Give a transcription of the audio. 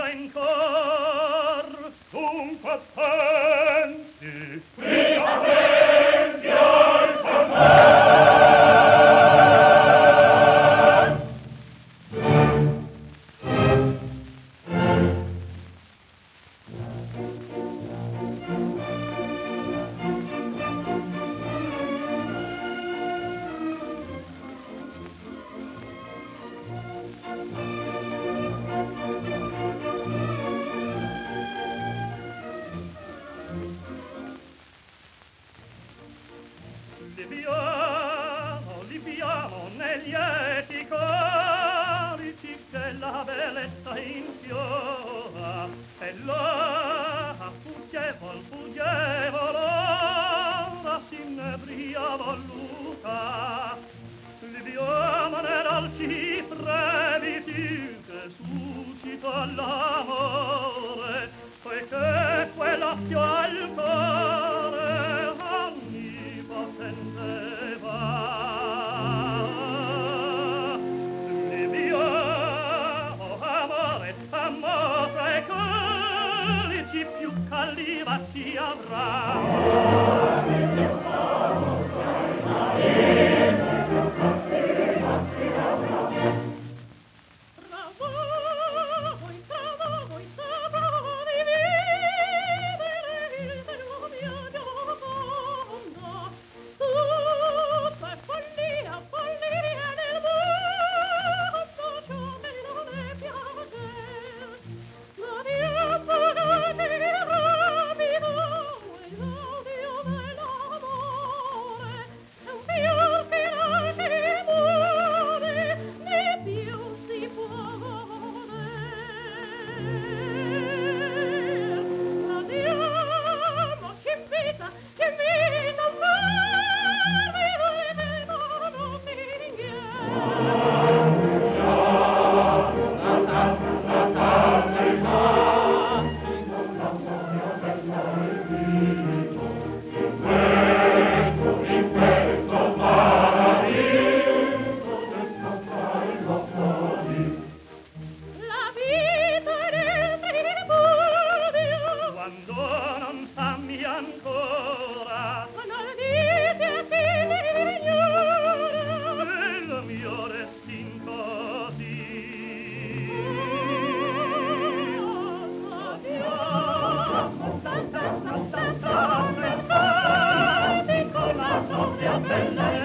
ancor. Dunque attenti, al libiamo negli eti corici che la bellezza infiora, e là fuggevol ora s'inebria voluta. Libiamo nell'alci fremiti che suscita l'amore, poiché quella più al cuore ogni potenteva. Libiamo amore corici più calliva si avrà. Bella